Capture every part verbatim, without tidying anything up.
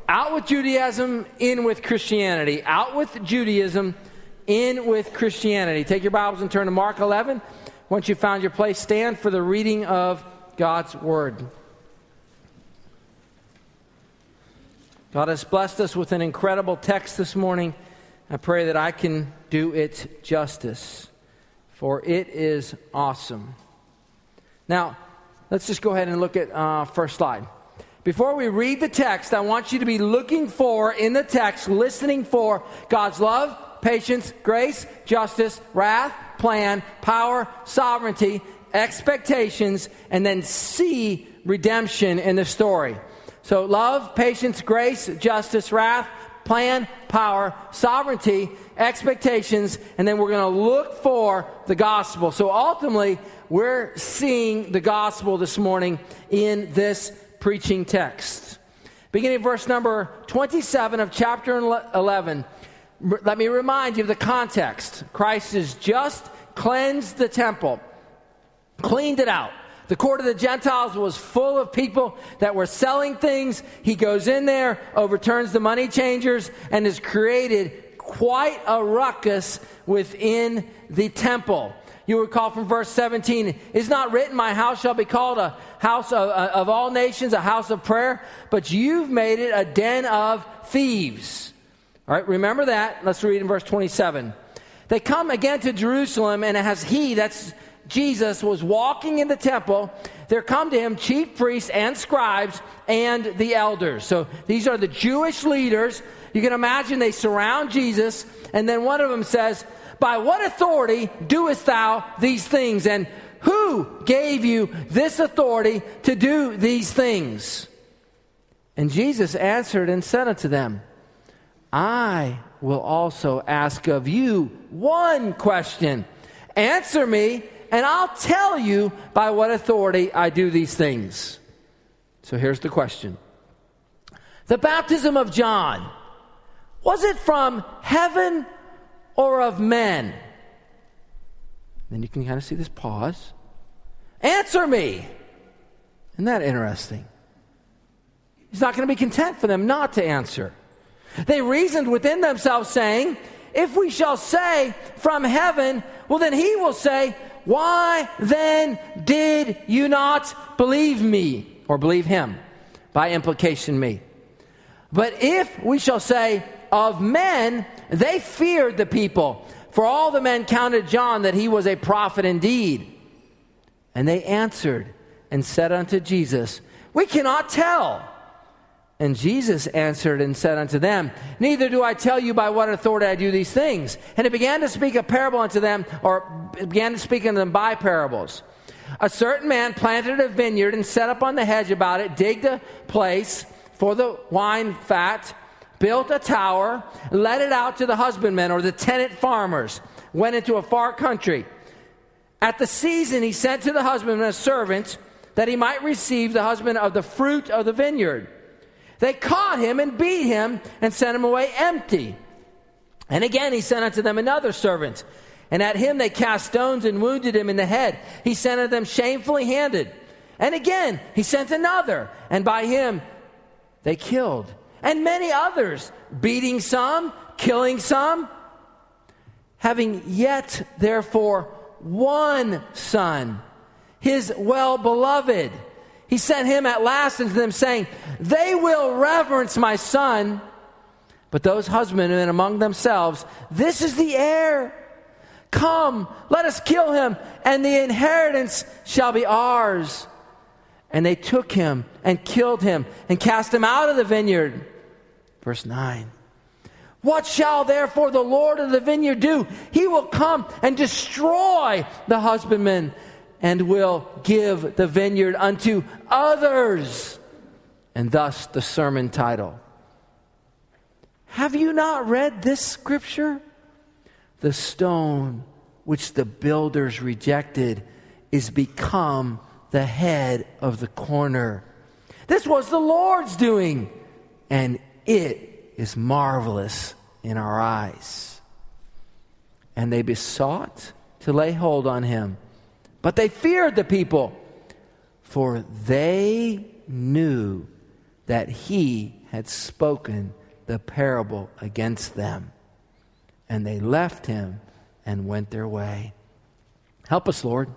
Out with Judaism, in with Christianity. Out with Judaism, in with Christianity. Take your Bibles and turn to Mark eleven. Once you've found your place, stand for the reading of God's Word. God has blessed us with an incredible text this morning. I pray that I can do it justice, for it is awesome. Now, let's just go ahead and look at uh, first slide. Before we read the text, I want you to be looking for, in the text, listening for God's love, patience, grace, justice, wrath, plan, power, sovereignty, expectations, and then see redemption in the story. So love, patience, grace, justice, wrath, plan, power, sovereignty, expectations, and then we're going to look for the gospel. So ultimately, we're seeing the gospel this morning in this preaching text. Beginning of verse number twenty-seven of chapter eleven, let me remind you of the context. Christ has just cleansed the temple, cleaned it out. The court of the Gentiles was full of people that were selling things. He goes in there, overturns the money changers, and has created quite a ruckus within the temple. You recall from verse seventeen, "Is not written, my house shall be called a house of, of all nations, a house of prayer, but you've made it a den of thieves." All right, remember that. Let's read in verse twenty-seven. "They come again to Jerusalem, and as he," that's Jesus, "was walking in the temple, there come to him chief priests and scribes and the elders." So these are the Jewish leaders. You can imagine they surround Jesus, and then one of them says, "By what authority doest thou these things? And who gave you this authority to do these things?" And Jesus answered and said unto them, "I will also ask of you one question. Answer me, and I'll tell you by what authority I do these things." So here's the question. "The baptism of John, was it from heaven or of men?" Then you can kind of see this pause. "Answer me." Isn't that interesting? He's not going to be content for them not to answer. They reasoned within themselves, saying, "If we shall say from heaven, well then he will say, why then did you not believe me?" Or believe him, by implication me. "But if we shall say of men, they feared the people, for all the men counted John that he was a prophet indeed. And they answered and said unto Jesus, We cannot tell. And Jesus answered and said unto them, Neither do I tell you by what authority I do these things. And he began to speak a parable unto them, or began to speak unto them by parables. A certain man planted a vineyard and set up on the hedge about it, digged a place for the wine fat, built a tower, let it out to the husbandmen or the tenant farmers, went into a far country. At the season he sent to the husbandman a servant, that he might receive the husband of the fruit of the vineyard. They caught him and beat him and sent him away empty. And again he sent unto them another servant. And at him they cast stones and wounded him in the head. He sent unto them shamefully handed. And again he sent another. And by him they killed. And many others, beating some, killing some. Having yet therefore one son, his well-beloved, he sent him at last unto them, saying, They will reverence my son. But those husbandmen among themselves, This is the heir. Come, let us kill him, and the inheritance shall be ours. And they took him and killed him and cast him out of the vineyard. Verse nine. What shall therefore the Lord of the vineyard do? He will come and destroy the husbandmen, and will give the vineyard unto others. And thus the sermon title. Have you not read this scripture? The stone which the builders rejected is become the head of the corner. This was the Lord's doing, and it is marvelous in our eyes. And they besought to lay hold on him. But they feared the people, for they knew that he had spoken the parable against them. And they left him and went their way. Help us, Lord.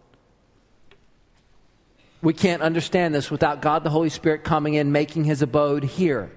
We can't understand this without God the Holy Spirit coming in, making his abode here.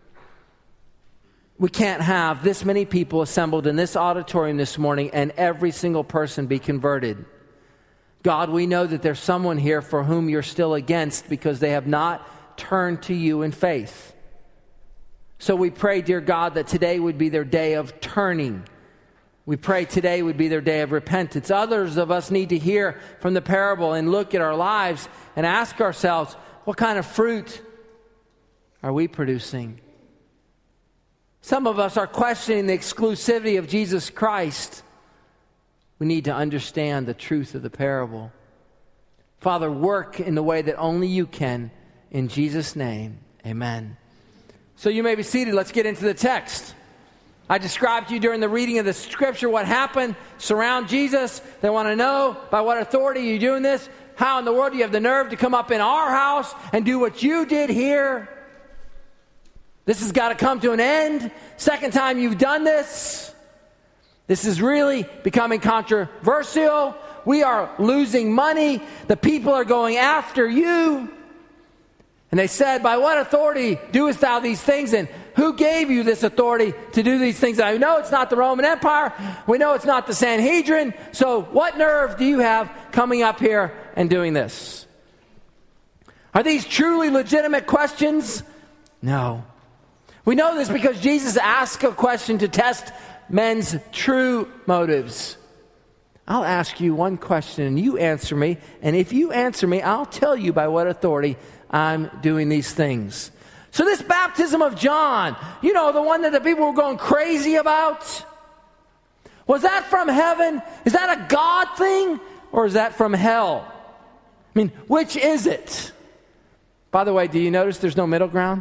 We can't have this many people assembled in this auditorium this morning and every single person be converted. God, we know that there's someone here for whom you're still against because they have not turned to you in faith. So we pray, dear God, that today would be their day of turning. We pray today would be their day of repentance. Others of us need to hear from the parable and look at our lives and ask ourselves, what kind of fruit are we producing? Some of us are questioning the exclusivity of Jesus Christ. We need to understand the truth of the parable. Father, work in the way that only you can. In Jesus' name, amen. So you may be seated. Let's get into the text. I described to you during the reading of the scripture what happened. Surround Jesus. They want to know, by what authority are you doing this? How in the world do you have the nerve to come up in our house and do what you did here? This has got to come to an end. Second time you've done this. This is really becoming controversial. We are losing money. The people are going after you. And they said, by what authority doest thou these things? And who gave you this authority to do these things? I know it's not the Roman Empire. We know it's not the Sanhedrin. So what nerve do you have coming up here and doing this? Are these truly legitimate questions? No. We know this because Jesus asked a question to test men's true motives. I'll ask you one question and you answer me. And if you answer me, I'll tell you by what authority I'm doing these things. So this baptism of John, you know, the one that the people were going crazy about, was that from heaven? Is that a God thing? Or is that from hell? I mean, which is it? By the way, do you notice there's no middle ground?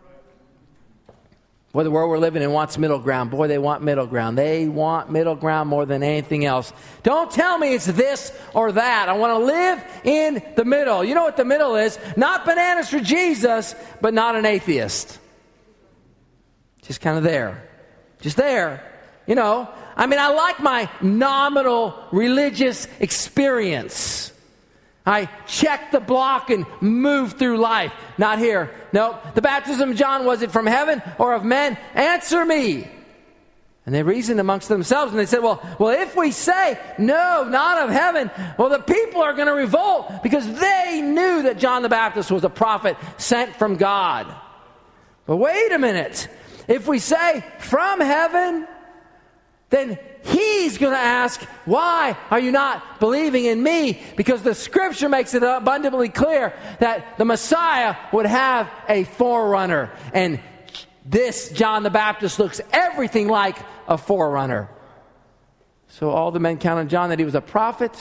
Boy, the world we're living in wants middle ground. Boy, they want middle ground. They want middle ground more than anything else. Don't tell me it's this or that. I want to live in the middle. You know what the middle is? Not bananas for Jesus, but not an atheist. Just kind of there. Just there. You know, I mean, I like my nominal religious experience. I check the block and move through life. Not here. No. The baptism of John, was it from heaven or of men? Answer me. And they reasoned amongst themselves and they said, well, well, if we say, no, not of heaven, well, the people are going to revolt because they knew that John the Baptist was a prophet sent from God. But wait a minute. If we say from heaven, then he's going to ask, why are you not believing in me? Because the scripture makes it abundantly clear that the Messiah would have a forerunner. And this John the Baptist looks everything like a forerunner. So all the men counted John that he was a prophet.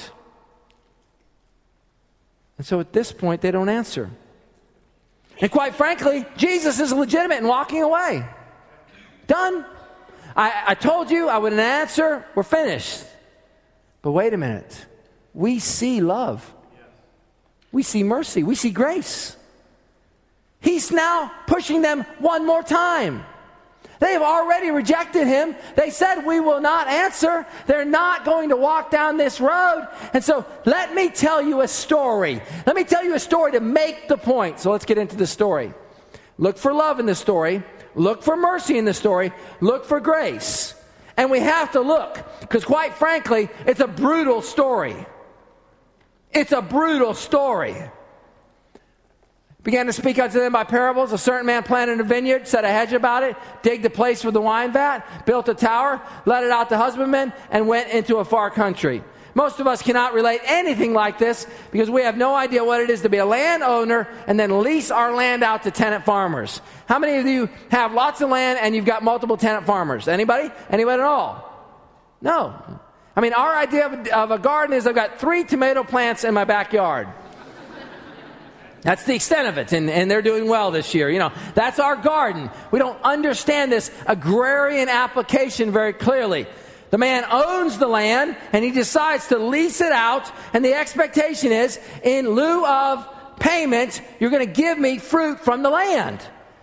And so at this point, they don't answer. And quite frankly, Jesus is legitimate in walking away. Done. I, I told you I wouldn't answer. We're finished. But wait a minute. We see love. We see mercy. We see grace. He's now pushing them one more time. They have already rejected him. They said, we will not answer. They're not going to walk down this road. And so let me tell you a story. Let me tell you a story to make the point. So let's get into the story. Look for love in the story. Look for mercy in the story. Look for grace. And we have to look, because quite frankly, it's a brutal story. It's a brutal story. Began to speak unto them by parables. A certain man planted a vineyard, set a hedge about it, digged a place for the wine vat, built a tower, let it out to husbandmen, and went into a far country. Most of us cannot relate anything like this because we have no idea what it is to be a landowner and then lease our land out to tenant farmers. How many of you have lots of land and you've got multiple tenant farmers? Anybody? Anybody at all? No. I mean, our idea of, of a garden is I've got three tomato plants in my backyard. That's the extent of it, and, and they're doing well this year. You know, that's our garden. We don't understand this agrarian application very clearly. The man owns the land, and he decides to lease it out, and the expectation is, in lieu of payment, you're going to give me fruit from the land.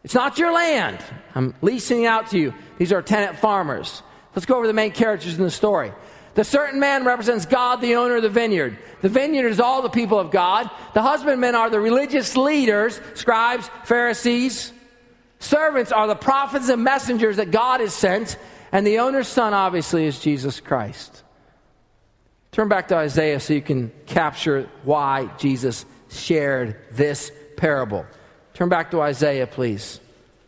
It's not your land. I'm leasing it out to you. These are tenant farmers. Let's go over the main characters in the story. The certain man represents God, the owner of the vineyard. The vineyard is all the people of God. The husbandmen are the religious leaders, scribes, Pharisees. Servants are the prophets and messengers that God has sent. And the owner's son, obviously, is Jesus Christ. Turn back to Isaiah so you can capture why Jesus shared this parable. Turn back to Isaiah, please.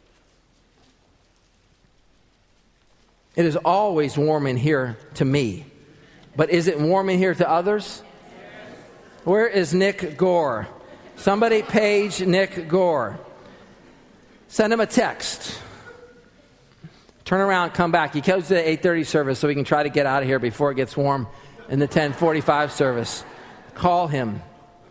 It is always warm in here to me. But is it warm in here to others? Where is Nick Gore? Somebody page Nick Gore. Send him a text. Turn around, come back. He goes to the eight thirty service so we can try to get out of here before it gets warm in the ten forty-five service. Call him.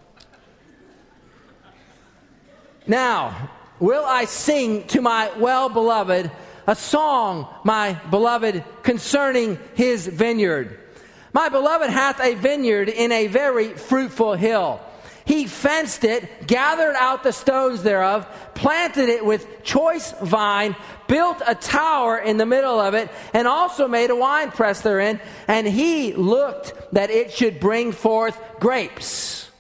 Now, will I sing to my well-beloved a song, my beloved, concerning his vineyard? My beloved hath a vineyard in a very fruitful hill. He fenced it, gathered out the stones thereof, planted it with choice vine, built a tower in the middle of it, and also made a winepress therein. And he looked that it should bring forth grapes.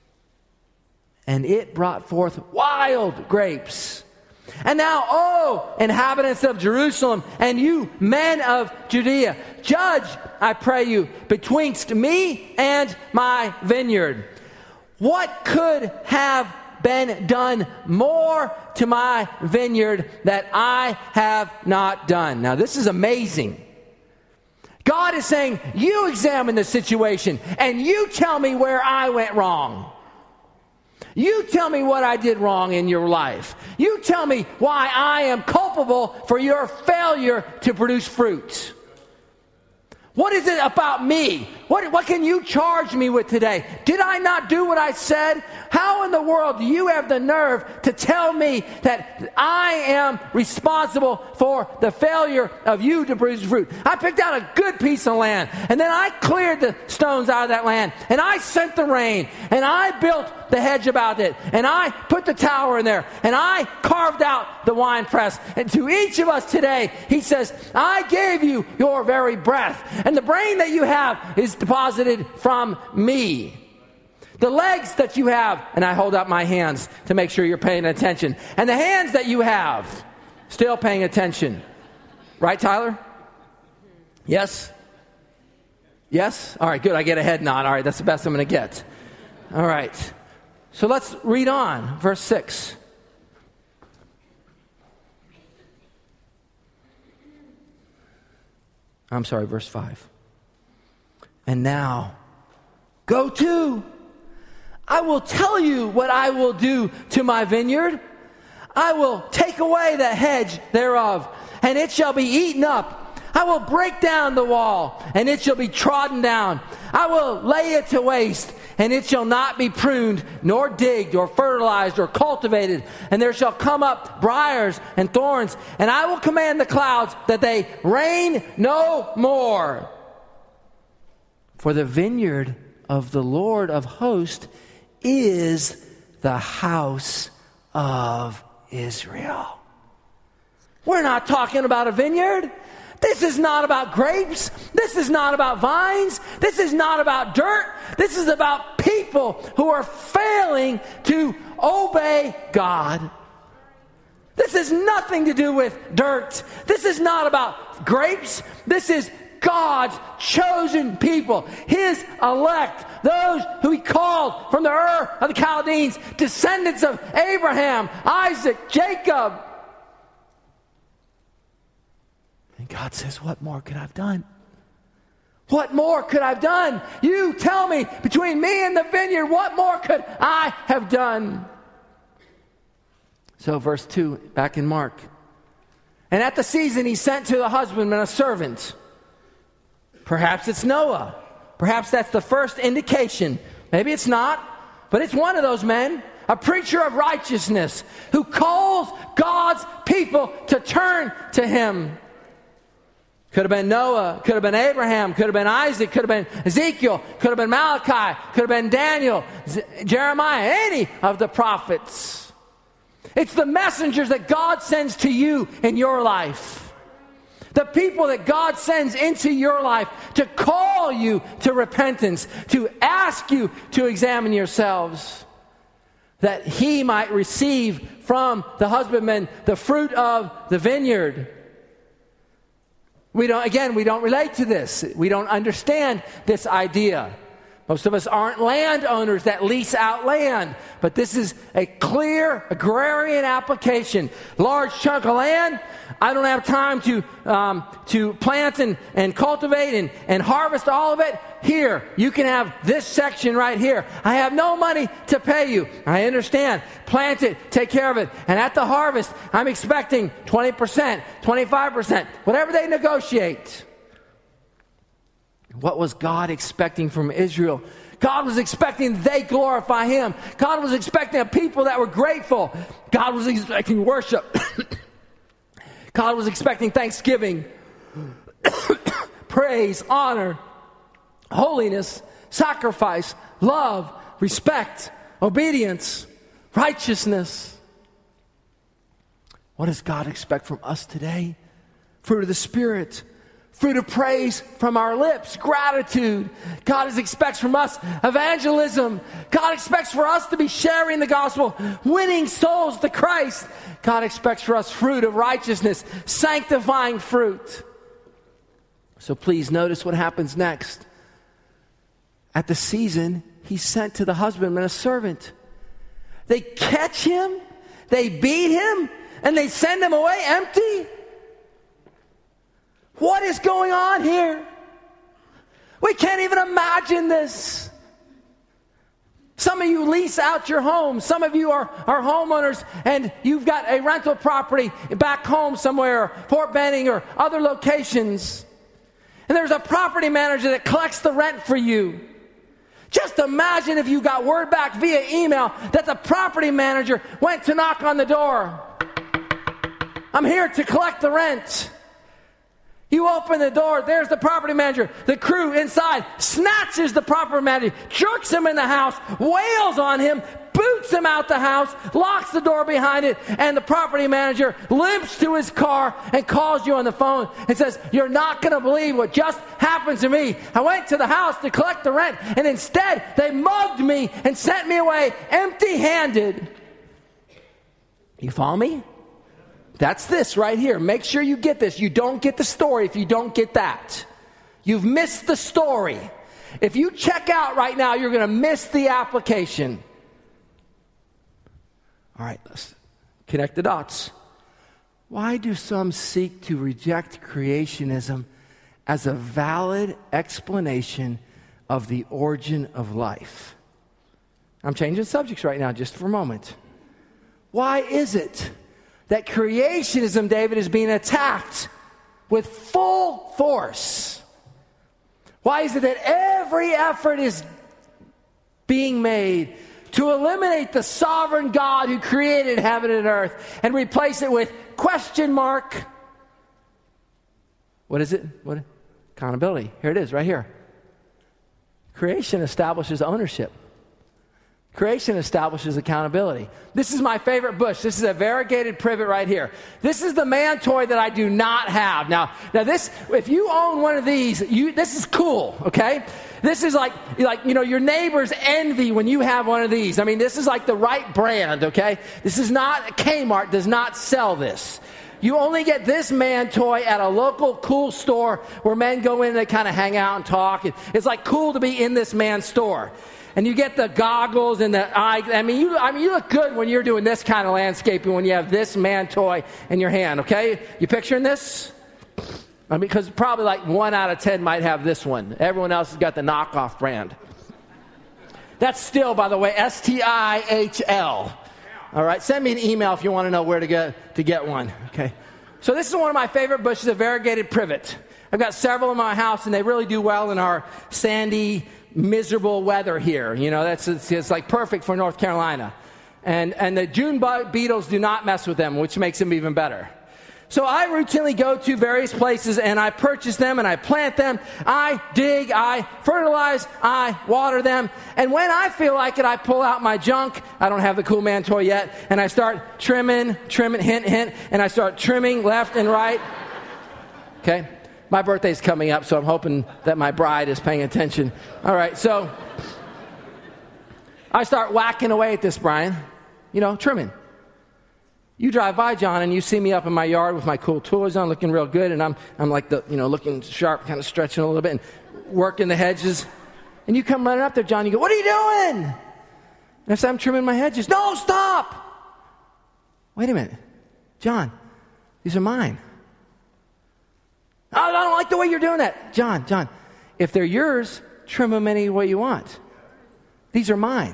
And it brought forth wild grapes. And now, O inhabitants of Jerusalem, and you men of Judea, judge, I pray you, betwixt me and my vineyard. What could have been done more to my vineyard that I have not done? Now, this is amazing. God is saying, you examine the situation, and you tell me where I went wrong. You tell me what I did wrong in your life. You tell me why I am culpable for your failure to produce fruit. What is it about me? What, what can you charge me with today? Did I not do what I said? How in the world do you have the nerve to tell me that I am responsible for the failure of you to produce fruit? I picked out a good piece of land, and then I cleared the stones out of that land, and I sent the rain, and I built the hedge about it, and I put the tower in there, and I carved out the wine press. And to each of us today, he says, I gave you your very breath, and the brain that you have is deposited from me. The legs that you have, and I hold up my hands to make sure you're paying attention, and the hands that you have, still paying attention. Right, Tyler? Yes? Yes? All right, good. I get a head nod. All right, that's the best I'm going to get. All right. So let's read on. Verse six. I'm sorry, verse five. And now, go to. I will tell you what I will do to my vineyard. I will take away the hedge thereof, and it shall be eaten up. I will break down the wall, and it shall be trodden down. I will lay it to waste, and it shall not be pruned, nor digged, or fertilized, or cultivated. And there shall come up briars and thorns, and I will command the clouds that they rain no more. For the vineyard of the Lord of hosts is the house of Israel. We're not talking about a vineyard. This is not about grapes. This is not about vines. This is not about dirt. This is about people who are failing to obey God. This has nothing to do with dirt. This is not about grapes. This is God's chosen people, His elect, those who He called from the Ur of the Chaldeans, descendants of Abraham, Isaac, Jacob. And God says, what more could I have done? What more could I have done? You tell me, between me and the vineyard, what more could I have done? So verse two, back in Mark. And at the season he sent to the husbandman a servant. Perhaps it's Noah. Perhaps that's the first indication. Maybe it's not, but it's one of those men, a preacher of righteousness, who calls God's people to turn to Him. Could have been Noah, could have been Abraham, could have been Isaac, could have been Ezekiel, could have been Malachi, could have been Daniel, Z- Jeremiah, any of the prophets. It's the messengers that God sends to you in your life. The people that God sends into your life to call you to repentance, to ask you to examine yourselves, that he might receive from the husbandman the fruit of the vineyard. We don't, again, we don't relate to this. We don't understand this idea. Most of us aren't landowners that lease out land, but this is a clear agrarian application. Large chunk of land, I don't have time to um, to plant and, and cultivate and, and harvest all of it. Here, you can have this section right here. I have no money to pay you. I understand. Plant it, take care of it. And at the harvest, I'm expecting twenty percent, twenty-five percent, whatever they negotiate. What was God expecting from Israel? God was expecting they glorify him. God was expecting a people that were grateful. God was expecting worship. God was expecting thanksgiving, praise, honor, holiness, sacrifice, love, respect, obedience, righteousness. What does God expect from us today? Fruit of the Spirit. Fruit of praise from our lips, gratitude. God expects from us evangelism. God expects for us to be sharing the gospel, winning souls to Christ. God expects for us fruit of righteousness, sanctifying fruit. So please notice what happens next. At the season, he sent to the husbandman a servant. They catch him, they beat him, and they send him away empty. What is going on here? We can't even imagine this. Some of you lease out your home. Some of you are, are homeowners and you've got a rental property back home somewhere, Fort Benning or other locations. And there's a property manager that collects the rent for you. Just imagine if you got word back via email that the property manager went to knock on the door. I'm here to collect the rent. You open the door, there's the property manager. The crew inside snatches the property manager, jerks him in the house, wails on him, boots him out the house, locks the door behind it, and the property manager limps to his car and calls you on the phone and says, "You're not going to believe what just happened to me. I went to the house to collect the rent, and instead they mugged me and sent me away empty-handed." You follow me? That's this right here. Make sure you get this. You don't get the story if you don't get that. You've missed the story. If you check out right now, you're going to miss the application. All right, let's connect the dots. Why do some seek to reject creationism as a valid explanation of the origin of life? I'm changing subjects right now just for a moment. Why is it that creationism, David, is being attacked with full force? Why is it that every effort is being made to eliminate the sovereign God who created heaven and earth and replace it with question mark? What is it? What? Accountability. Here it is, right here. Creation establishes ownership. Creation establishes accountability. This is my favorite bush. This is a variegated privet right here. This is the man toy that I do not have. Now, now this, if you own one of these, you, this is cool, okay? This is like, like, you know, your neighbors envy when you have one of these. I mean, this is like the right brand, okay? This is not, Kmart does not sell this. You only get this man toy at a local cool store where men go in and they kind of hang out and talk. It's like cool to be in this man's store. And you get the goggles and the eye. I mean, you. I mean, you look good when you're doing this kind of landscaping when you have this man toy in your hand. Okay, you picturing this? I mean, because probably like one out of ten might have this one. Everyone else has got the knockoff brand. That's still, by the way, S T I H L. All right, send me an email if you want to know where to get to get one. Okay, so this is one of my favorite bushes, a variegated privet. I've got several in my house, and they really do well in our sandy, miserable weather here. You know, that's it's, it's like perfect for North Carolina. And and the June beetles do not mess with them, which makes them even better. So I routinely go to various places and I purchase them and I plant them. I dig, I fertilize, I water them. And when I feel like it, I pull out my junk. I don't have the Cool Man toy yet. And I start trimming, trimming, hint, hint. And I start trimming left and right. Okay? My birthday's coming up, so I'm hoping that my bride is paying attention. All right, so I start whacking away at this, Brian. You know, trimming. You drive by, John, and you see me up in my yard with my cool tools on, looking real good, and I'm I'm like the, you know, looking sharp, kind of stretching a little bit, and working the hedges. And you come running up there, John, you go, "What are you doing?" And I say, "I'm trimming my hedges." "No, stop!" "Wait a minute. John, these are mine." "Oh, I don't like the way you're doing that." "John, John, if they're yours, trim them any way you want. These are mine.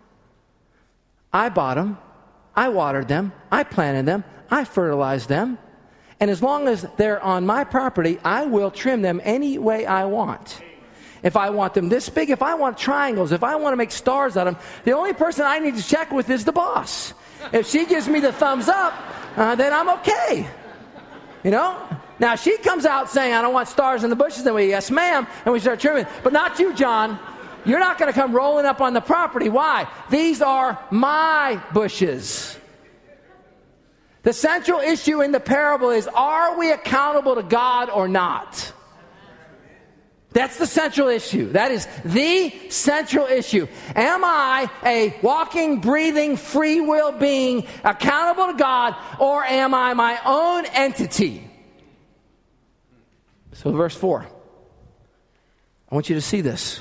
I bought them. I watered them, I planted them, I fertilized them, and as long as they're on my property, I will trim them any way I want. If I want them this big, if I want triangles, if I want to make stars out of them, the only person I need to check with is the boss. If she gives me the thumbs up, uh, then I'm okay. You know? Now, she comes out saying, "I don't want stars in the bushes," then we, "Yes, ma'am," and we start trimming. But not you, John. You're not going to come rolling up on the property. Why? These are my bushes. The central issue in the parable is, are we accountable to God or not? That's the central issue. That is the central issue. Am I a walking, breathing, free will being accountable to God, or am I my own entity? So verse four. I want you to see this.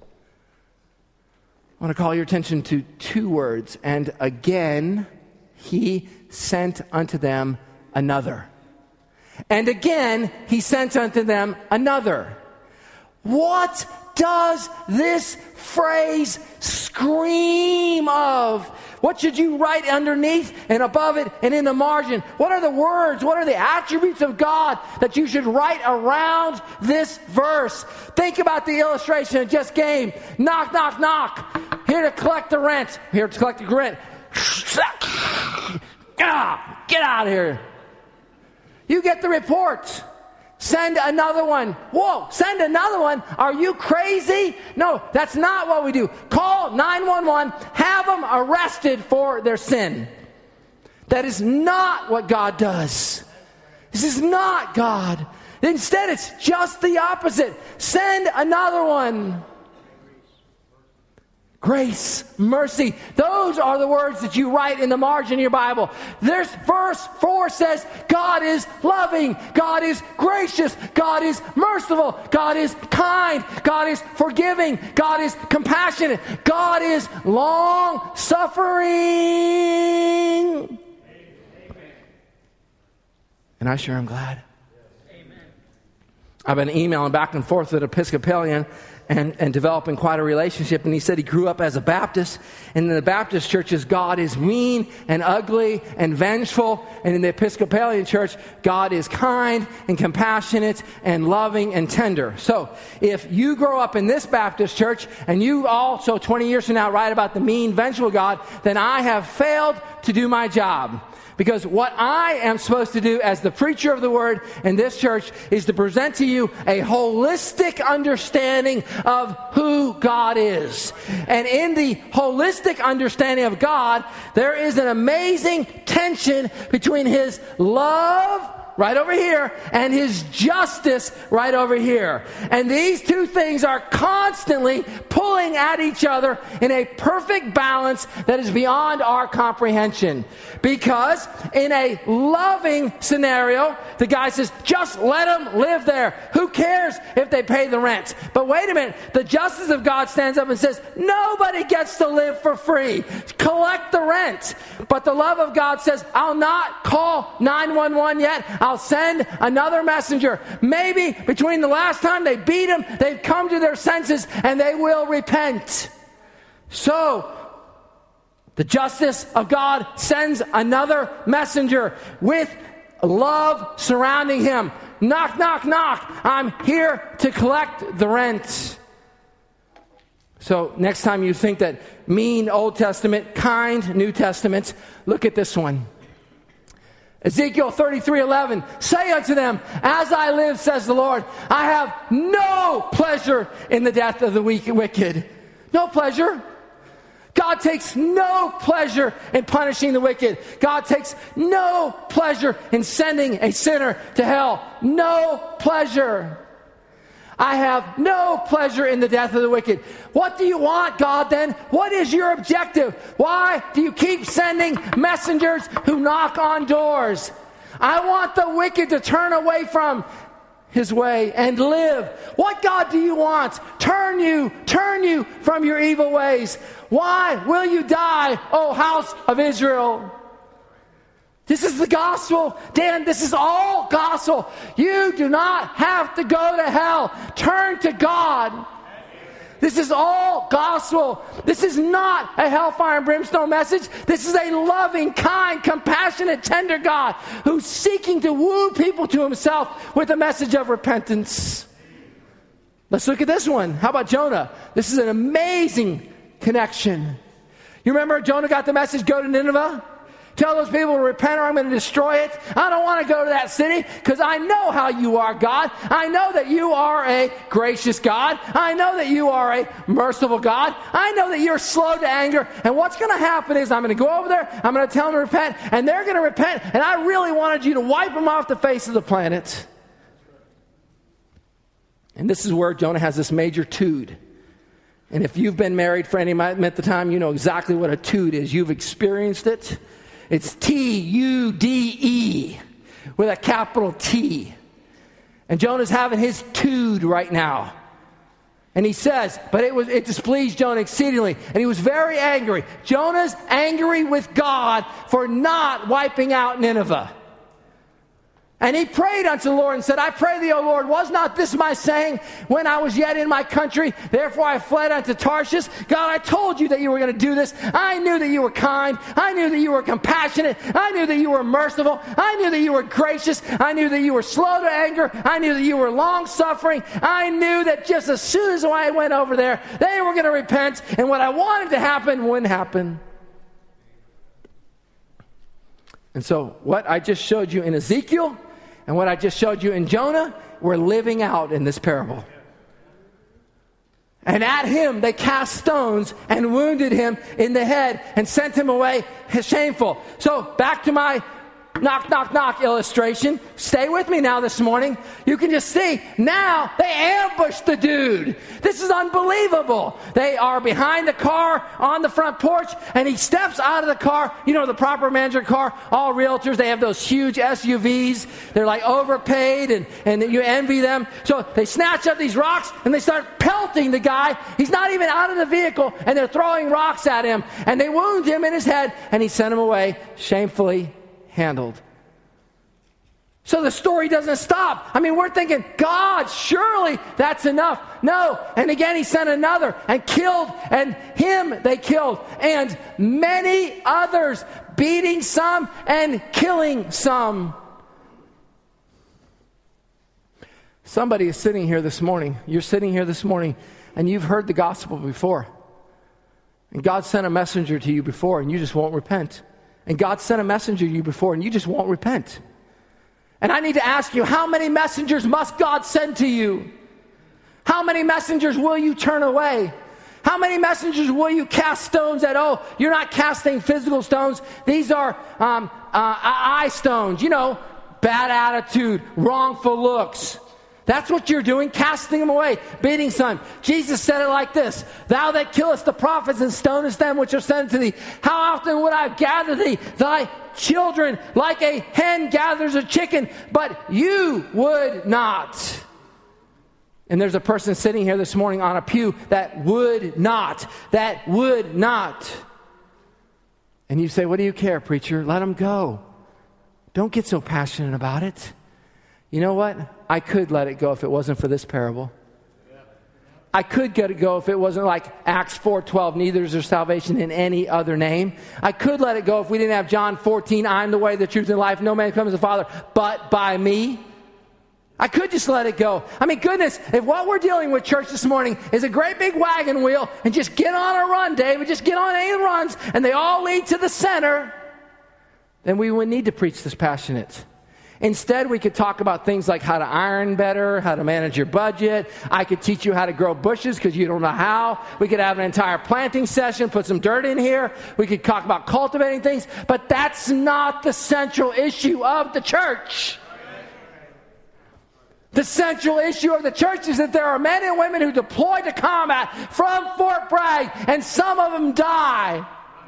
I want to call your attention to two words. "And again, he sent unto them another." And again, he sent unto them another. What does this phrase scream of? What should you write underneath and above it and in the margin? What are the words? What are the attributes of God that you should write around this verse? Think about the illustration I just gave. Knock, knock, knock. Here to collect the rent. Here to collect the rent. Get out of here. You get the report. Send another one. Whoa, send another one? Are you crazy? No, that's not what we do. Call nine one one, have them arrested for their sin. That is not what God does. This is not God. Instead, it's just the opposite. Send another one. Grace, mercy. Those are the words that you write in the margin of your Bible. This verse four says God is loving, God is gracious, God is merciful, God is kind, God is forgiving, God is compassionate, God is long-suffering. And I sure am glad. I've been emailing back and forth with an Episcopalian and, and developing quite a relationship. And he said he grew up as a Baptist. And in the Baptist churches, God is mean and ugly and vengeful. And in the Episcopalian church, God is kind and compassionate and loving and tender. So if you grow up in this Baptist church and you also twenty years from now write about the mean, vengeful God, then I have failed to do my job. Because what I am supposed to do as the preacher of the word in this church is to present to you a holistic understanding of who God is. And in the holistic understanding of God, there is an amazing tension between His love right over here and His justice right over here. And these two things are constantly pulling at each other in a perfect balance that is beyond our comprehension. Because in a loving scenario, the guy says, just let them live there. Who cares if they pay the rent? But wait a minute, the justice of God stands up and says, nobody gets to live for free. Collect the rent. But the love of God says, I'll not call nine one one yet. I'll send another messenger. Maybe between the last time they beat him, they've come to their senses and they will repent. So, the justice of God sends another messenger with love surrounding him. Knock, knock, knock. I'm here to collect the rent. So next time you think that mean Old Testament, kind New Testament, look at this one. Ezekiel thirty-three eleven, say unto them, as I live, says the Lord, I have no pleasure in the death of the wicked. No pleasure. God takes no pleasure in punishing the wicked. God takes no pleasure in sending a sinner to hell. No pleasure. I have no pleasure in the death of the wicked. What do you want, God, then? What is your objective? Why do you keep sending messengers who knock on doors? I want the wicked to turn away from his way and live. What God do you want? Turn you, turn you from your evil ways. Why will you die, O house of Israel? This is the gospel. Dan, this is all gospel. You do not have to go to hell. Turn to God. This is all gospel. This is not a hellfire and brimstone message. This is a loving, kind, compassionate, tender God who's seeking to woo people to himself with a message of repentance. Let's look at this one. How about Jonah? This is an amazing connection. You remember Jonah got the message, go to Nineveh? Tell those people to repent or I'm going to destroy it. I don't want to go to that city because I know how you are, God. I know that you are a gracious God. I know that you are a merciful God. I know that you're slow to anger. And what's going to happen is I'm going to go over there. I'm going to tell them to repent. And they're going to repent. And I really wanted you to wipe them off the face of the planet. And this is where Jonah has this major tood. And if you've been married for any amount of time, you know exactly what a tood is. You've experienced it. It's T U D E with a capital T. And Jonah's having his tood right now. And he says, but it was it displeased Jonah exceedingly. And he was very angry. Jonah's angry with God for not wiping out Nineveh. And he prayed unto the Lord and said, I pray thee, O Lord, was not this my saying when I was yet in my country? Therefore I fled unto Tarshish. God, I told you that you were going to do this. I knew that you were kind. I knew that you were compassionate. I knew that you were merciful. I knew that you were gracious. I knew that you were slow to anger. I knew that you were long-suffering. I knew that just as soon as I went over there, they were going to repent. And what I wanted to happen wouldn't happen. And so what I just showed you in Ezekiel and what I just showed you in Jonah, we're living out in this parable. And at him they cast stones and wounded him in the head and sent him away shameful. So back to my knock, knock, knock illustration. Stay with me now this morning. You can just see, now they ambushed the dude. This is unbelievable. They are behind the car on the front porch, and he steps out of the car. You know, the proper manager car, all realtors, they have those huge S U Vs. They're like overpaid, and, and you envy them. So they snatch up these rocks, and they start pelting the guy. He's not even out of the vehicle, and they're throwing rocks at him, and they wound him in his head, and he sent him away shamefully handled. So the story doesn't stop. I mean, we're thinking, God, surely that's enough. No. And again, he sent another and killed, and him they killed, and many others, beating some and killing some. Somebody is sitting here this morning. You're sitting here this morning, and you've heard the gospel before. And God sent a messenger to you before, and you just won't repent. And God sent a messenger to you before, and you just won't repent. And I need to ask you, how many messengers must God send to you? How many messengers will you turn away? How many messengers will you cast stones at? Oh, you're not casting physical stones. These are um, uh, eye stones. You know, bad attitude, wrongful looks. That's what you're doing, casting them away, beating some. Jesus said it like this: Thou that killest the prophets and stonest them which are sent to thee, how often would I gather thee, thy children, like a hen gathers a chicken, but you would not. And there's a person sitting here this morning on a pew that would not, that would not. And you say, what do you care, preacher? Let them go. Don't get so passionate about it. You know what? I could let it go if it wasn't for this parable. I could let it go if it wasn't like Acts four twelve, neither is there salvation in any other name. I could let it go if we didn't have John fourteen, I am the way, the truth, and life. No man comes to the Father but by me. I could just let it go. I mean, goodness, if what we're dealing with, church, this morning is a great big wagon wheel, and just get on a run, David, just get on any runs, and they all lead to the center, then we wouldn't need to preach this passionate. Instead, we could talk about things like how to iron better, how to manage your budget. I could teach you how to grow bushes because you don't know how. We could have an entire planting session, put some dirt in here. We could talk about cultivating things. But that's not the central issue of the church. The central issue of the church is that there are men and women who deploy to combat from Fort Bragg, and some of them die.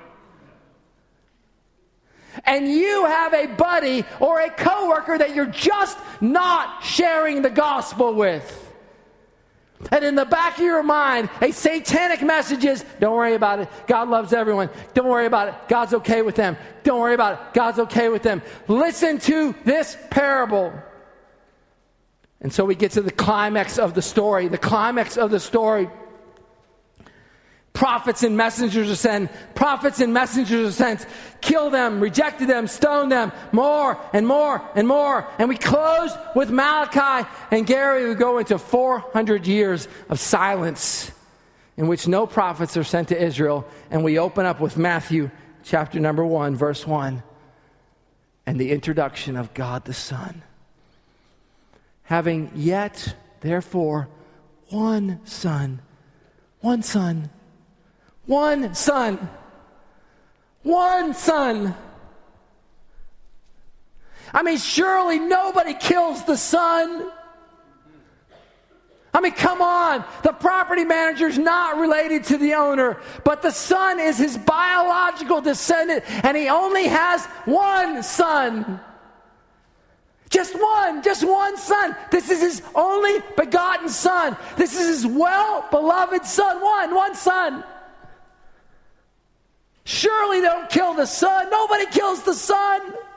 And you have a buddy or a coworker that you're just not sharing the gospel with. And in the back of your mind, a satanic message is, don't worry about it. God loves everyone. Don't worry about it. God's okay with them. Don't worry about it. God's okay with them. Listen to this parable. And so we get to the climax of the story. The climax of the story. Prophets and messengers are sent. Prophets and messengers are sent. Kill them, rejected them, stoned them, more and more and more. And we close with Malachi and Gary. We go into four hundred years of silence in which no prophets are sent to Israel. And we open up with Matthew chapter number one, verse one. And the introduction of God the Son. Having yet, therefore, one son, one son, one son, one son. I mean, surely nobody kills the son. I mean, come on. The property manager's not related to the owner, but the son is his biological descendant, and he only has one son. Just one, just one son. This is his only begotten son. This is his well-beloved son. One, one son. Surely don't kill the son. Nobody kills the son.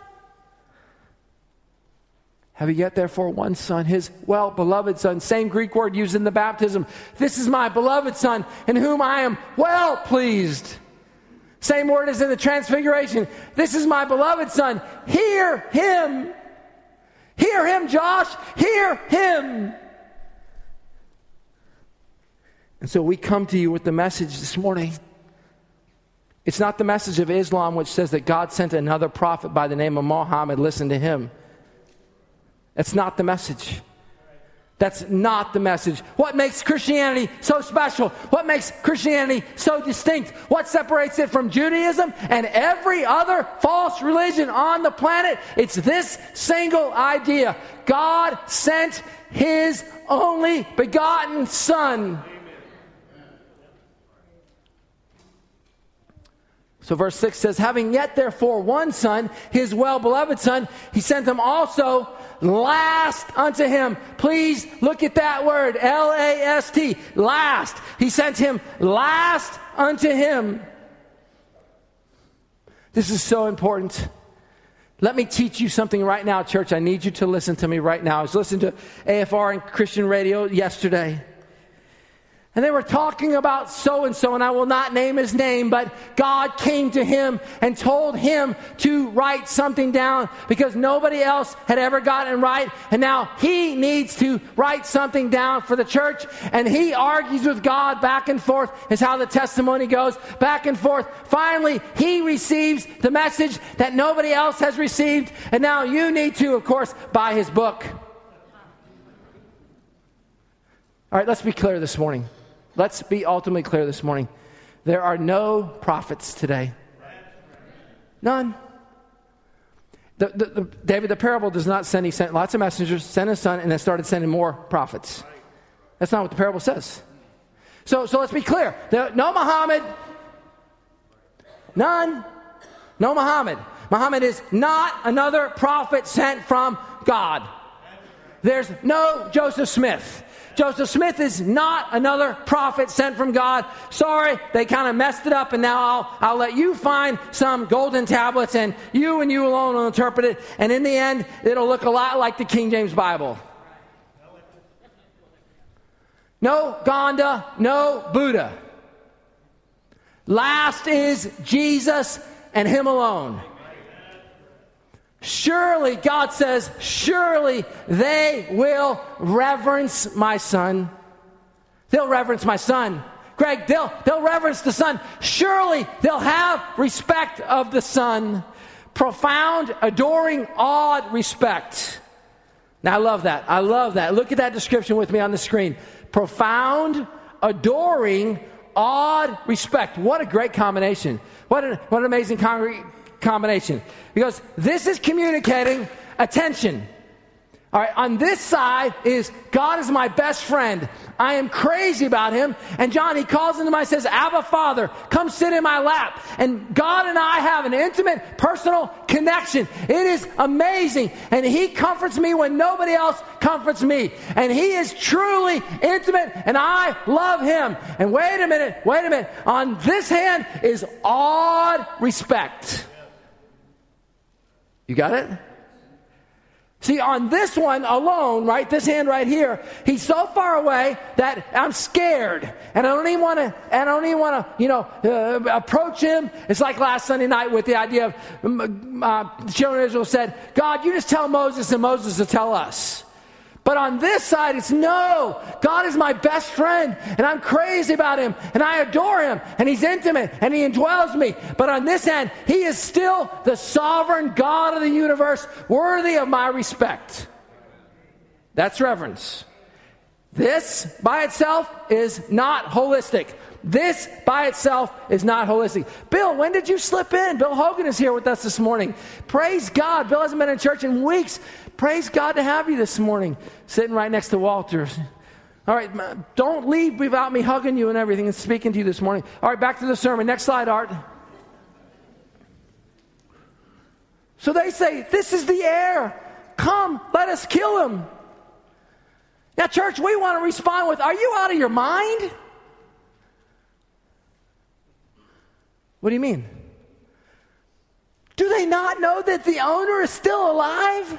Have you yet therefore one son, his well-beloved son? Same Greek word used in the baptism. This is my beloved son, in whom I am well pleased. Same word as in the transfiguration. This is my beloved son. Hear him. Hear him, Josh. Hear him. And so we come to you with the message this morning. It's not the message of Islam, which says that God sent another prophet by the name of Muhammad. Listen to him. That's not the message. That's not the message. What makes Christianity so special? What makes Christianity so distinct? What separates it from Judaism and every other false religion on the planet? It's this single idea. God sent his only begotten Son. So verse six says, having yet therefore one son, his well-beloved son, he sent him also last unto him. Please look at that word, L A S T, last. He sent him last unto him. This is so important. Let me teach you something right now, church. I need you to listen to me right now. I was listening to A F R and Christian radio yesterday. And they were talking about so-and-so, and I will not name his name, but God came to him and told him to write something down because nobody else had ever gotten it right. And now he needs to write something down for the church. And he argues with God back and forth is how the testimony goes, back and forth. Finally, he receives the message that nobody else has received. And now you need to, of course, buy his book. All right, let's be clear this morning. Let's be ultimately clear this morning. There are no prophets today. None. The, the, the, David, the parable does not send, he sent lots of messengers, sent his son, and then started sending more prophets. That's not what the parable says. So, so let's be clear. There, no Muhammad. None. No Muhammad. Muhammad is not another prophet sent from God. There's no Joseph Smith. Joseph Smith is not another prophet sent from God. Sorry, they kind of messed it up, and now I'll, I'll let you find some golden tablets, and you and you alone will interpret it, and in the end, it'll look a lot like the King James Bible. No Gandha, no Buddha. Last is Jesus and him alone. Surely, God says, surely they will reverence my son. They'll reverence my son. Greg, they'll, they'll reverence the son. Surely they'll have respect of the son. profound, adoring, awed respect. Now, I love that. I love that. Look at that description with me on the screen. Profound, adoring, awed respect. What a great combination. What an, what an amazing con- combination. Because this is communicating attention. All right, on this side is God is my best friend. I am crazy about him. And John, he calls into my says, Abba, Father, come sit in my lap. And God and I have an intimate, personal connection. It is amazing. And he comforts me when nobody else comforts me. And he is truly intimate, and I love him. And wait a minute, wait a minute. On this hand is awed respect. You got it? See, on this one alone, right, this hand right here, he's so far away that I'm scared, and I don't even want to, and I don't even want to, you know, uh, approach him. It's like last Sunday night with the idea of uh, the children of Israel said, God, you just tell Moses, and Moses will tell us. But on this side, it's no. God is my best friend, and I'm crazy about him, and I adore him, and he's intimate, and he indwells me. But on this end, he is still the sovereign God of the universe, worthy of my respect. That's reverence. This by itself is not holistic. This by itself is not holistic. Bill, when did you slip in? Bill Hogan is here with us this morning. Praise God. Bill hasn't been in church in weeks. Praise God to have you this morning, sitting right next to Walter. All right, don't leave without me hugging you and everything and speaking to you this morning. All right, back to the sermon. Next slide, Art. So they say, this is the heir. Come, let us kill him. Now, church, we want to respond with, are you out of your mind? What do you mean? Do they not know that the owner is still alive?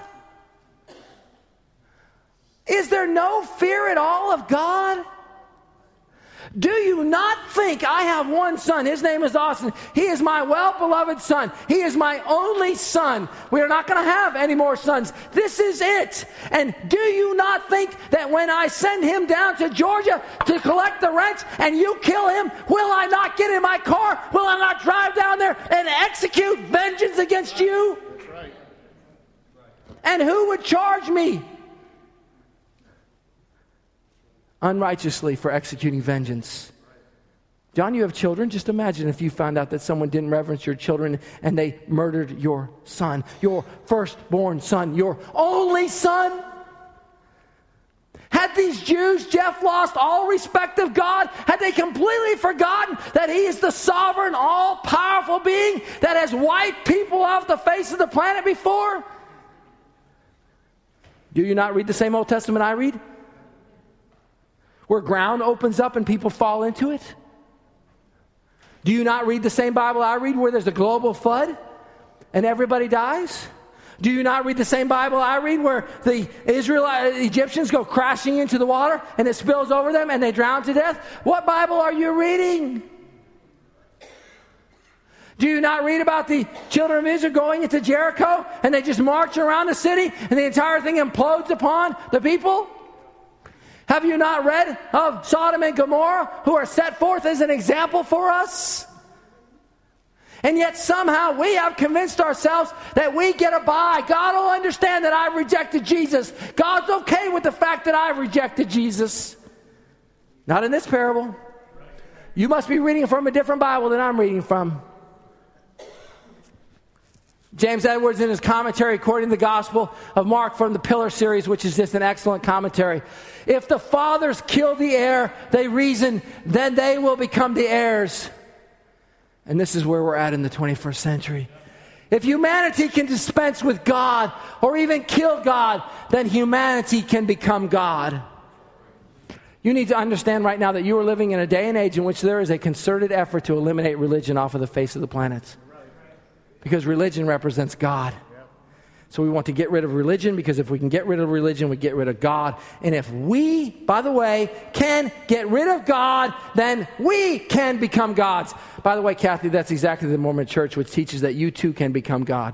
Is there no fear at all of God? Do you not think I have one son? His name is Austin. He is my well-beloved son. He is my only son. We are not going to have any more sons. This is it. And do you not think that when I send him down to Georgia to collect the rent and you kill him, will I not get in my car? Will I not drive down there and execute vengeance against you? That's right. And who would charge me unrighteously for executing vengeance? John, you have children. Just imagine if you found out that someone didn't reverence your children and they murdered your son, your firstborn son, your only son. Had these Jews, Jeff, lost all respect of God? Had they completely forgotten that he is the sovereign, all-powerful being that has wiped people off the face of the planet before? Do you not read the same Old Testament I read? Where ground opens up and people fall into it? Do you not read the same Bible I read where there's a global flood and everybody dies? Do you not read the same Bible I read where the Israelite Egyptians go crashing into the water and it spills over them and they drown to death? What Bible are you reading? Do you not read about the children of Israel going into Jericho and they just march around the city and the entire thing implodes upon the people? Have you not read of Sodom and Gomorrah, who are set forth as an example for us? And yet somehow we have convinced ourselves that we get a by. God will understand that I've rejected Jesus. God's okay with the fact that I've rejected Jesus. Not in this parable. You must be reading from a different Bible than I'm reading from. James Edwards, in his commentary according to the Gospel of Mark from the Pillar series, which is just an excellent commentary. If the fathers kill the heir, they reason, then they will become the heirs. And this is where we're at in the twenty-first century. If humanity can dispense with God or even kill God, then humanity can become God. You need to understand right now that you are living in a day and age in which there is a concerted effort to eliminate religion off of the face of the planet. Because religion represents God. So we want to get rid of religion, because if we can get rid of religion, we get rid of God. And if we, by the way, can get rid of God, then we can become gods. By the way, Kathy, that's exactly the Mormon Church, which teaches that you too can become God.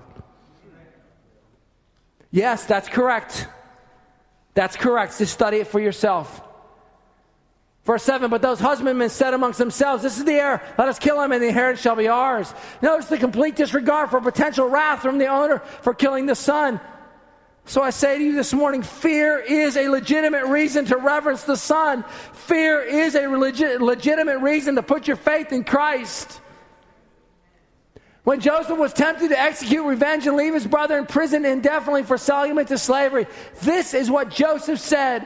Yes, that's correct. That's correct. Just study it for yourself. Verse seven, but those husbandmen said amongst themselves, this is the heir, let us kill him and the inheritance shall be ours. Notice the complete disregard for potential wrath from the owner for killing the son. So I say to you this morning, fear is a legitimate reason to reverence the son. Fear is a legit, legitimate reason to put your faith in Christ. When Joseph was tempted to execute revenge and leave his brother in prison indefinitely for selling him into slavery, this is what Joseph said.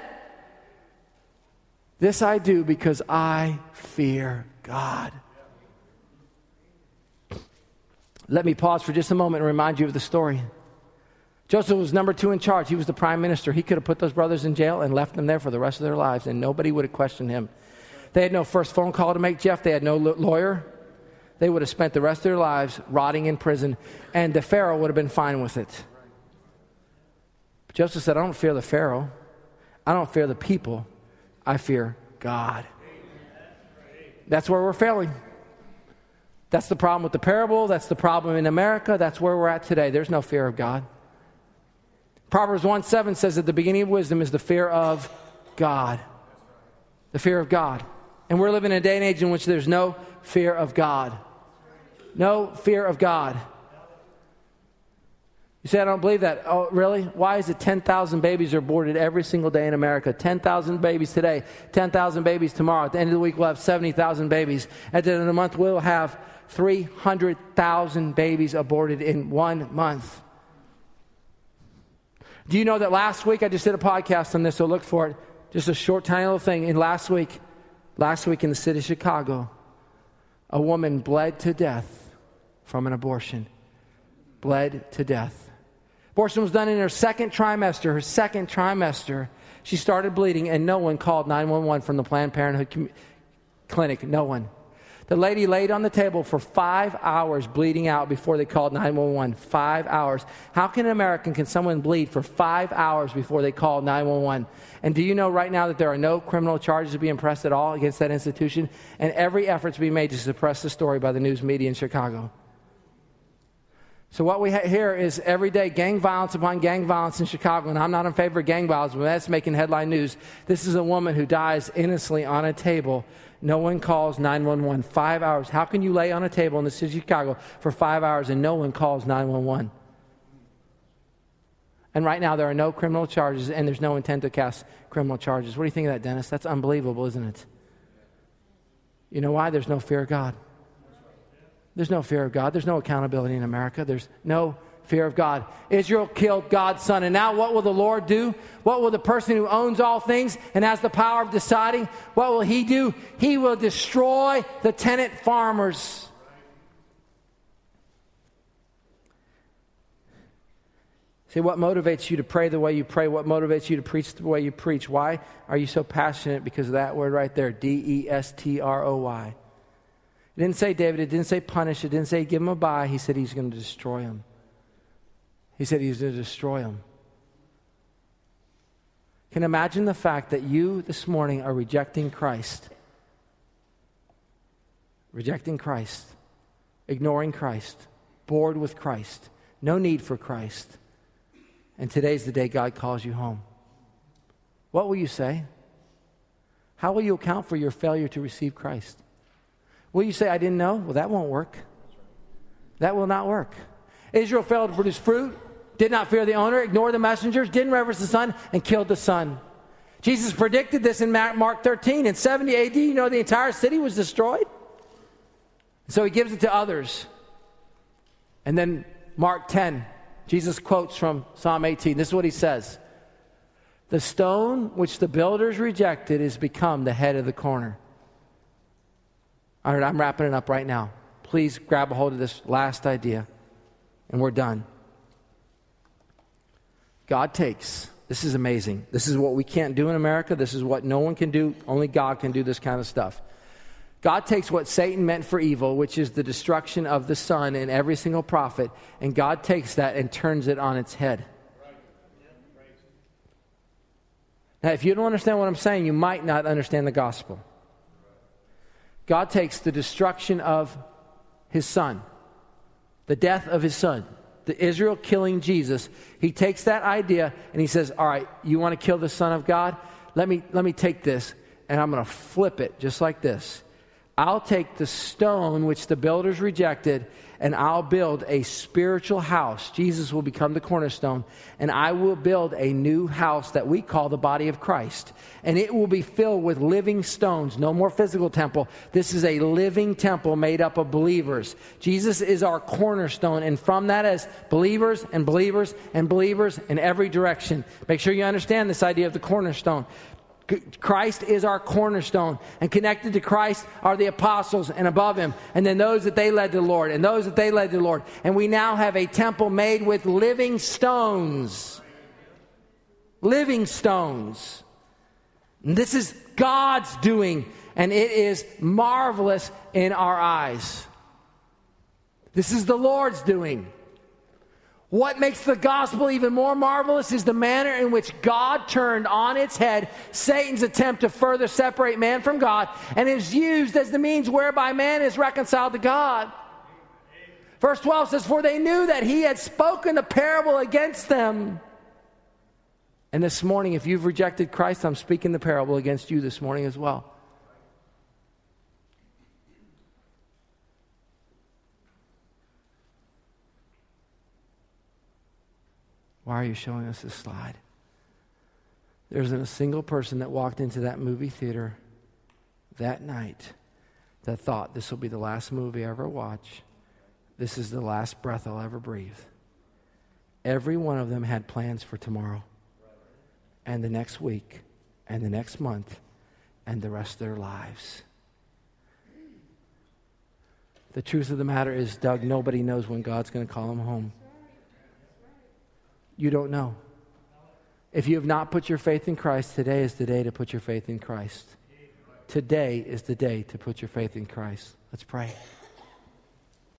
This I do because I fear God. Let me pause for just a moment and remind you of the story. Joseph was number two in charge. He was the prime minister. He could have put those brothers in jail and left them there for the rest of their lives, and nobody would have questioned him. They had no first phone call to make, Jeff. They had no lawyer. They would have spent the rest of their lives rotting in prison, and the Pharaoh would have been fine with it. But Joseph said, I don't fear the Pharaoh. I don't fear the people. I fear God. That's where we're failing. That's the problem with the parable. That's the problem in America. That's where we're at today. There's no fear of God. Proverbs one seven says that the beginning of wisdom is the fear of God. The fear of God. And we're living in a day and age in which there's no fear of God. No fear of God. You say, I don't believe that. Oh, really? Why is it ten thousand babies are aborted every single day in America? ten thousand babies today, ten thousand babies tomorrow. At the end of the week, we'll have seventy thousand babies. At the end of the month, we'll have three hundred thousand babies aborted in one month. Do you know that last week, I just did a podcast on this, so look for it. Just a short, tiny little thing. In last week, last week in the city of Chicago, a woman bled to death from an abortion. Bled to death. Abortion was done in her second trimester. Her second trimester, she started bleeding, and no one called nine one one from the Planned Parenthood com- clinic. No one. The lady laid on the table for five hours bleeding out before they called nine one one. Five hours. How can an American, can someone bleed for five hours before they call nine one one? And do you know right now that there are no criminal charges being pressed at all against that institution? And every effort to be made to suppress the story by the news media in Chicago. So what we ha- hear is every day gang violence upon gang violence in Chicago. And I'm not in favor of gang violence, but that's making headline news. This is a woman who dies innocently on a table. No one calls nine one one. Five hours. How can you lay on a table in the city of Chicago for five hours and no one calls nine one one? And right now there are no criminal charges and there's no intent to cast criminal charges. What do you think of that, Dennis? That's unbelievable, isn't it? You know why? There's no fear of God. There's no fear of God. There's no accountability in America. There's no fear of God. Israel killed God's son. And now what will the Lord do? What will the person who owns all things and has the power of deciding, what will he do? He will destroy the tenant farmers. See, what motivates you to pray the way you pray? What motivates you to preach the way you preach? Why are you so passionate? Because of that word right there, D E S T R O Y. It didn't say David, it didn't say punish, it didn't say give him a bye. He said he's going to destroy him. He said he's going to destroy him. Can you imagine the fact that you this morning are rejecting Christ? Rejecting Christ. Ignoring Christ. Bored with Christ. No need for Christ. And today's the day God calls you home. What will you say? How will you account for your failure to receive Christ? Will you say, I didn't know? Well, that won't work. That will not work. Israel failed to produce fruit, did not fear the owner, ignored the messengers, didn't reverence the son, and killed the son. Jesus predicted this in Mark thirteen. In seventy A D, you know, the entire city was destroyed. So he gives it to others. And then Mark ten, Jesus quotes from Psalm eighteen. This is what he says. The stone which the builders rejected is become the head of the corner. All right, I'm wrapping it up right now. Please grab a hold of this last idea, and we're done. God takes, this is amazing. This is what we can't do in America. This is what no one can do. Only God can do this kind of stuff. God takes what Satan meant for evil, which is the destruction of the son in every single prophet, and God takes that and turns it on its head. Now, if you don't understand what I'm saying, you might not understand the gospel. God takes the destruction of his son, the death of his son, the Israel killing Jesus. He takes that idea and he says, all right, you want to kill the Son of God? Let me, let me take this. and I'm going to flip it just like this. I'll take the stone which the builders rejected, and I'll build a spiritual house. Jesus will become the cornerstone, and I will build a new house that we call the body of Christ. And it will be filled with living stones. No more physical temple. This is a living temple made up of believers. Jesus is our cornerstone, and from that as believers and believers and believers in every direction. Make sure you understand this idea of the cornerstone. Christ is our cornerstone, and connected to Christ are the apostles, and above him, and then those that they led to the Lord, and those that they led to the Lord. And we now have a temple made with living stones. Living stones. And this is God's doing, and it is marvelous in our eyes. This is the Lord's doing. What makes the gospel even more marvelous is the manner in which God turned on its head Satan's attempt to further separate man from God, and is used as the means whereby man is reconciled to God. Verse twelve says, "For they knew that he had spoken a parable against them." And this morning, if you've rejected Christ, I'm speaking the parable against you this morning as well. Why are you showing us this slide? There isn't a single person that walked into that movie theater that night that thought, this will be the last movie I ever watch. This is the last breath I'll ever breathe. Every one of them had plans for tomorrow and the next week and the next month and the rest of their lives. The truth of the matter is, Doug, nobody knows when God's going to call them home. You don't know. If you have not put your faith in Christ, today is the day to put your faith in Christ. Today is the day to put your faith in Christ. Let's pray.